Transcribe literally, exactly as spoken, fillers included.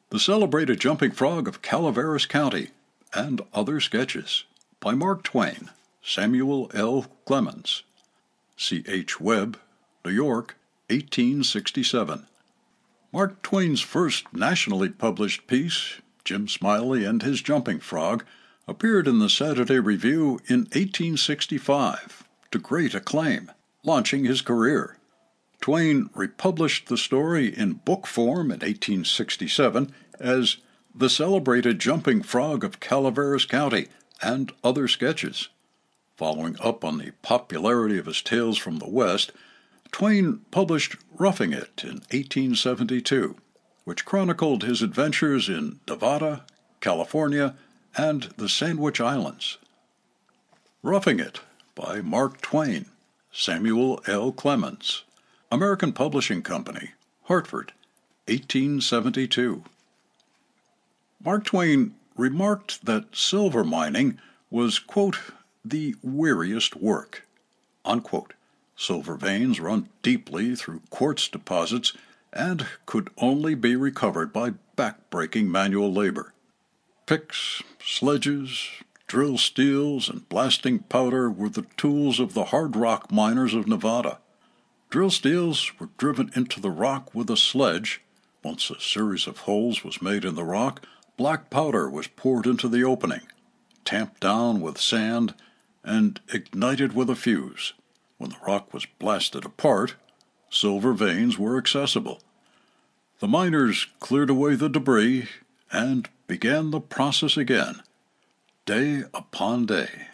The Celebrated Jumping Frog of Calaveras County, and Other Sketches, by Mark Twain, Samuel L. Clemens. C H. Webb, New York, eighteen sixty-seven. Mark Twain's first nationally published piece, Jim Smiley and His Jumping Frog, appeared in the Saturday Review in eighteen sixty-five, to great acclaim, launching his career. Twain republished the story in book form in eighteen sixty-seven as The Celebrated Jumping Frog of Calaveras County and Other Sketches. Following up on the popularity of his tales from the West, Twain published Roughing It in eighteen seventy-two, which chronicled his adventures in Nevada, California, and the Sandwich Islands. Roughing It by Mark Twain, Samuel L. Clemens. American Publishing Company, Hartford, eighteen seventy-two. Mark Twain remarked that silver mining was, quote, the weariest work, unquote. Silver veins run deeply through quartz deposits and could only be recovered by back-breaking manual labor. Picks, sledges, drill steels, and blasting powder were the tools of the hard rock miners of Nevada. Drill steels were driven into the rock with a sledge. Once a series of holes was made in the rock, black powder was poured into the opening, tamped down with sand, and ignited with a fuse. When the rock was blasted apart, silver veins were accessible. The miners cleared away the debris and began the process again, day upon day.